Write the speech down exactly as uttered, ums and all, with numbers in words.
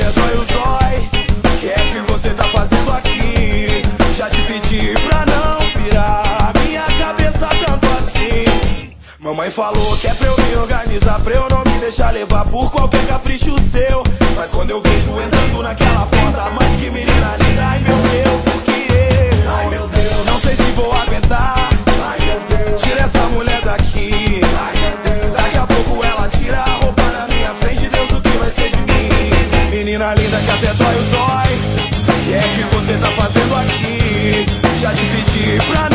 até dói o zói. Que é que você tá fazendo aqui? Já te pedi pra não pirar minha cabeça tanto assim. Mamãe falou que é pra eu me organizar, pra eu não me deixar levar por qualquer capricho seu. Mas quando eu vejo entrando naquela porta, mas que menina linda, ai meu Deus, por que eu? Ai meu Deus, não sei se vou aguentar. Ai meu Deus, tira essa mulher daqui. Ai meu Deus, daqui a pouco ela tira a roupa na minha frente, Deus, o que vai ser de mim? Menina linda que até dói o zói. Que é que você tá fazendo aqui? Já te pedi pra